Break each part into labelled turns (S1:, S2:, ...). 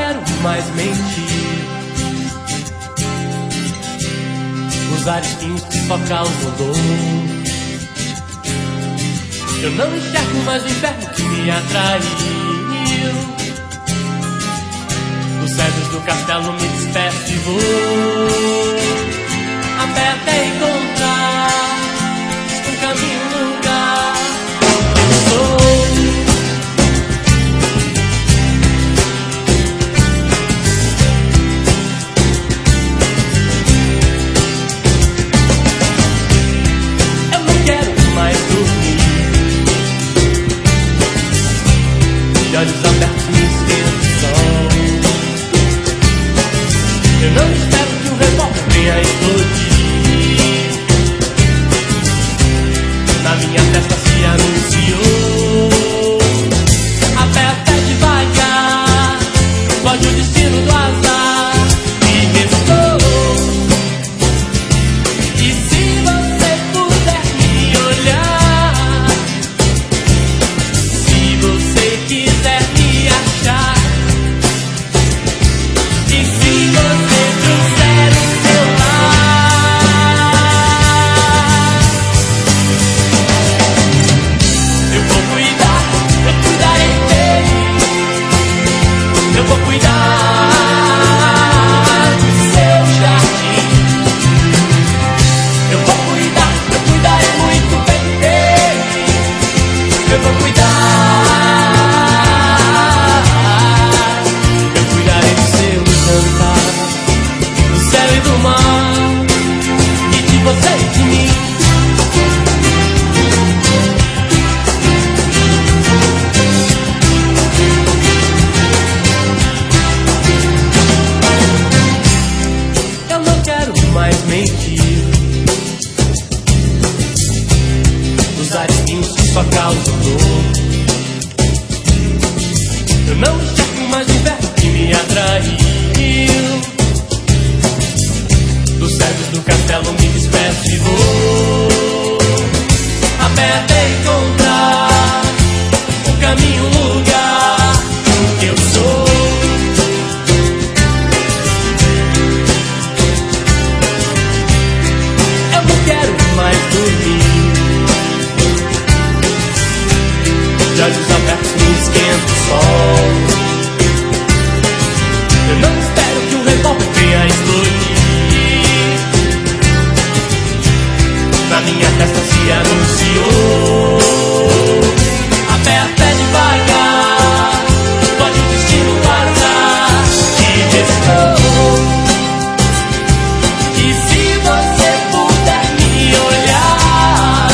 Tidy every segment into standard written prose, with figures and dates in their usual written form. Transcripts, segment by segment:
S1: quero mais mentir, usar espinhos que só causam dor. Eu não enxergo mais o inferno que me atraiu. Dos cedros do castelo me despeço e vou a pé até encontrar um caminho, um lugar. Eu sou de olhos abertos me esquenta o sol. Eu não espero que um revólver venha explodir. Na minha testa se anunciou aperta devagar, pode o destino do azar. E restou. E se você puder me olhar, se você quiser me achar, e se você trouxer o seu lar, eu vou cuidar, eu cuidarei dele, eu vou cuidar do seu jardim, eu vou cuidar, eu cuidarei muito bem dele, eu vou cuidar. Do mar e de você e de mim. Eu não quero mais mentir, usar espinhos que só causam dor. Eu não enxergo mais o inverno que me atraiu. Dos cedros do castelo me despeço e vou a pé até encontrar o caminho, o lugar que eu sou. Eu não quero mais dormir, de olhos abertos me esquenta o sol. Eu não espero que o revólver venha explodir. Na minha testa se anunciou aperta devagar, pode o destino guardar. E restou. E se você puder me olhar,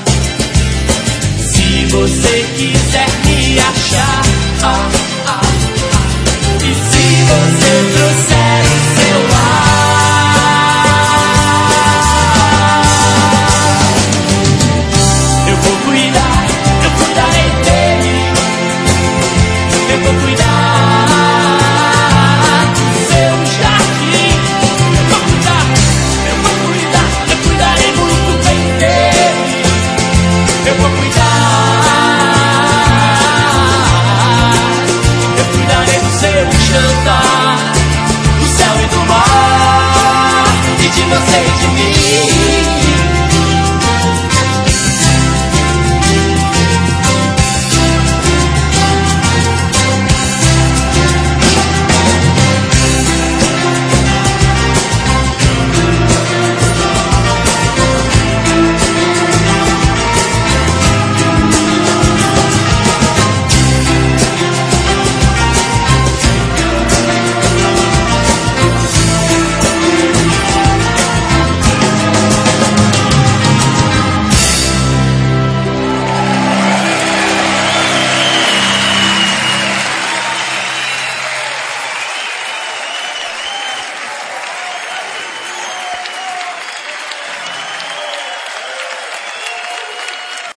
S1: se você quiser me achar, e se você trouxer o seu lar, eu vou cuidar, eu cuidarei dele, eu vou cuidar.